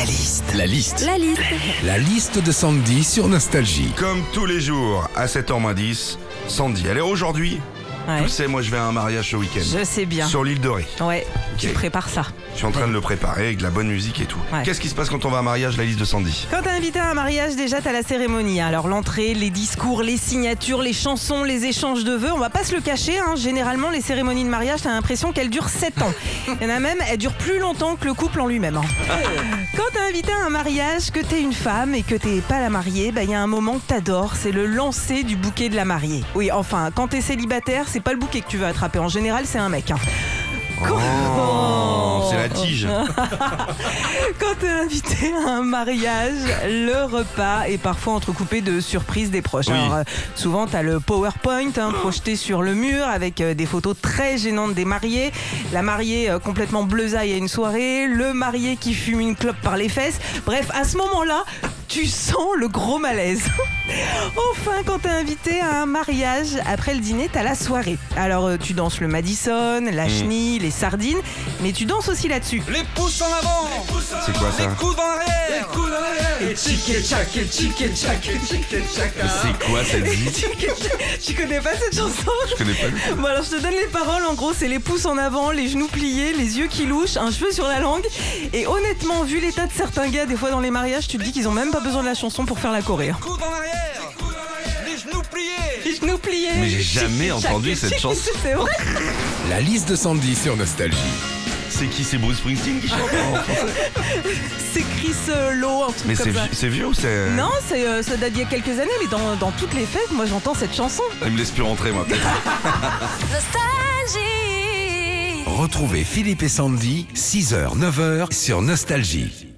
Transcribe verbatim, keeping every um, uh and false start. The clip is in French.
La liste. La liste. La liste. La liste de Sandy sur Nostalgie. Comme tous les jours, à sept heures moins dix, Sandy. Alors aujourd'hui, Ouais. tu sais, moi je vais à un mariage ce week-end. Je sais bien. Sur l'île de Ré. Ouais, tu Ok. prépares ça. Je suis en train de le préparer avec de la bonne musique et tout. Ouais. Qu'est-ce qui se passe quand on va à un mariage, la liste de Sandy? Quand t'es invité à un mariage, déjà t'as la cérémonie. Alors l'entrée, les discours, les signatures, les chansons, les échanges de vœux. On va pas se le cacher, hein. Généralement les cérémonies de mariage, t'as l'impression qu'elles durent sept ans. Il y en a même, elles durent plus longtemps que le couple en lui-même. hein. Quand t'es invité à un mariage, que t'es une femme et que t'es pas la mariée, bah il y a un moment que t'adores, c'est le lancer du bouquet de la mariée. Oui, enfin, quand t'es célibataire, c'est pas le bouquet que tu vas attraper. En général, c'est un mec. hein. Quand- Oh, c'est la tige. Quand t'es invité à un mariage, le repas est parfois entrecoupé de surprises des proches. Oui. Alors, euh, souvent, t'as le PowerPoint hein, projeté sur le mur avec euh, des photos très gênantes des mariés. La mariée euh, complètement bleusaille à une soirée, le marié qui fume une clope par les fesses. Bref, à ce moment-là, tu sens le gros malaise. Enfin, quand t'es invité à un mariage, après le dîner, t'as la soirée. Alors, euh, tu danses le Madison, la chenille, les sardines, mais tu danses aussi là-dessus. Les pouces en avant, C'est quoi ça? les coudes en arrière, coudes en arrière. Et tchic et tchac et tchic et tchac et tchic et tchac. C'est quoi cette vie? Tu connais pas cette chanson? Je connais pas. Bon alors je te donne les paroles, en gros c'est les pouces en avant, les genoux pliés, les yeux qui louchent, un cheveu sur la langue. Et honnêtement, vu l'état de certains gars des fois dans les mariages, tu te dis qu'ils ont même pas besoin de la chanson pour faire la choré. hein. Coudes en arrière, les genoux pliés. Les genoux pliés. Mais j'ai jamais Tchic, entendu tchac, cette tchic, chanson. C'est vrai. La liste de Sandy sur Nostalgie. C'est qui? C'est Bruce Springsteen qui chante en français? C'est Chris euh, Lowe, un truc Mais c'est comme ça. vi- c'est vieux ou c'est... Non, c'est, euh, ça date d'il y a quelques années, mais dans, dans toutes les fêtes, moi j'entends cette chanson. Il me laisse plus rentrer moi peut-être. Retrouvez Philippe et Sandy, six heures, neuf heures sur Nostalgie.